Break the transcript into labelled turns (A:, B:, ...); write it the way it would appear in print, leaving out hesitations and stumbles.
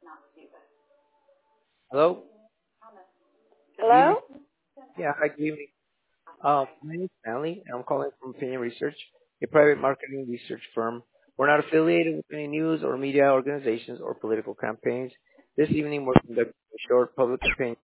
A: Hello. Good evening.
B: Hello?
A: Yeah, hi, good evening. My name is Stanley, and I'm calling from Opinion Research, a private marketing research firm. We're not affiliated with any news or media organizations or political campaigns. This evening, we're conducting a short public opinion